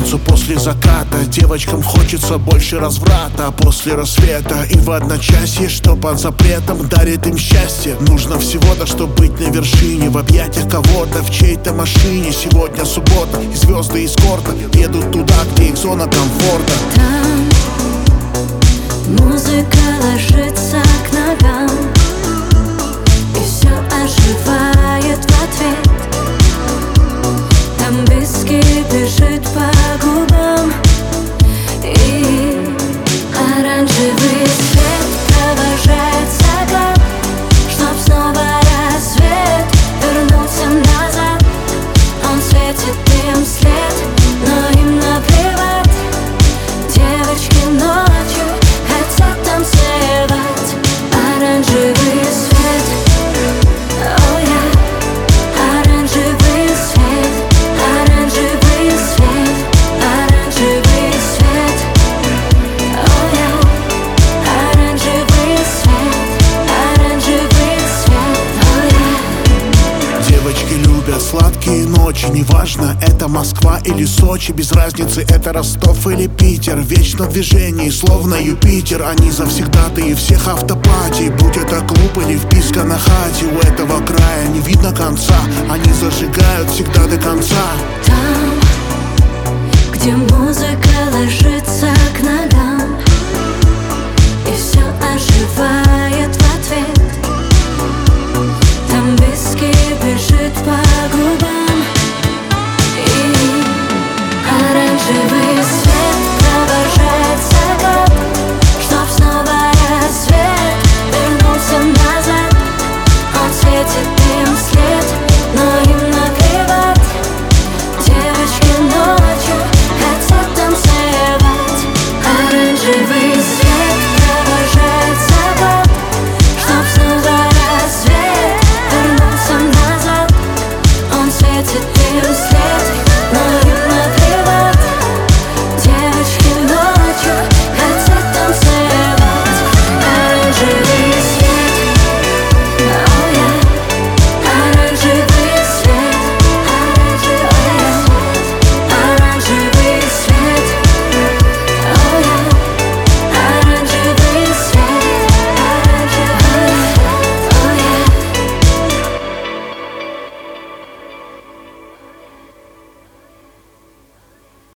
пятницу после заката. Девочкам хочется больше разврата после рассвета и в одночасье, что под запретом дарит им счастье. Нужно всего-то, чтобы быть на вершине, в объятиях кого-то, в чьей-то машине. Сегодня суббота, и звезды эскорта едут туда, где их зона комфорта. Там музыка ложится к ногам, и все оживает в ответ. Там виски бежит по губам, и оранжевый свет провожает закат, чтоб снова рассвет вернулся назад. Он светит им вслед, но им наплевать. Девочки ночью хотят танцевать. Оранжевый свет, oh yeah. Оранжевый свет, оранжевый свет, оранжевый свет, oh yeah. Оранжевый свет, оранжевый свет, oh yeah. Девочки любят сладкие ночи, неважно, это Москва или Сочи, без разницы, это Ростов или Питер. Вечно в движении, словно Юпитер. Они завсегдатые всех автопатий, будь это клуб или вписка на хате. У этого края не видно конца, они зажигают всегда до конца. Там, где музыка ложится к ногам, и все оживает в ответ. Там виски бежит по